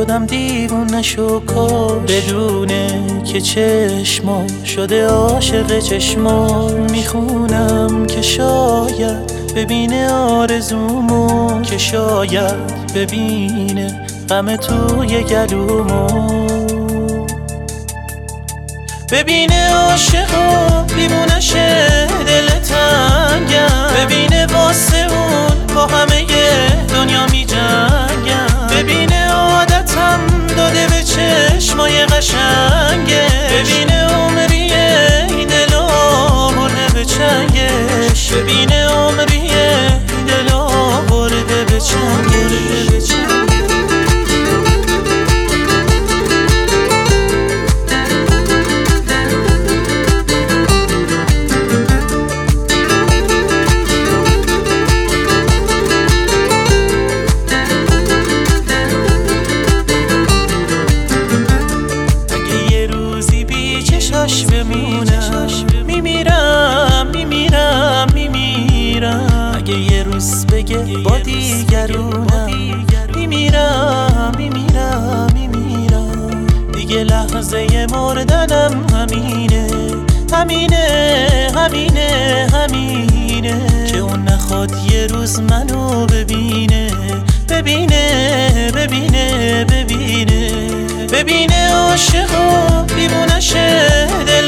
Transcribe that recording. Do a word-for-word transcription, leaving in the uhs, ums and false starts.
شدم دیوونه شو کش، بدونه که چشمو شده عاشق چشمو. میخونم که شاید ببینه آرزومو، که شاید ببینه غم توی گلومو. ببینه عاشقو دیوونشه دل تنگم، ببینه واسه اون با همه دنیا می جنگم. ببینه عادتم داده به چشمای قشنگه، ببینه عمریه این دلو برده به چنگش، ببینه عمریه این دلو برده به چنگش. میمیرم میمیرم میمیرم اگه یه روز بگه با دیگرونم. میمیرم میمیرم میمیرم دیگه لحظه مردنم همینه همینه همینه همینه که اون نخواد یه روز منو ببینه ببینه ببینه ببینه ببینه عاشقو دیوونشه دل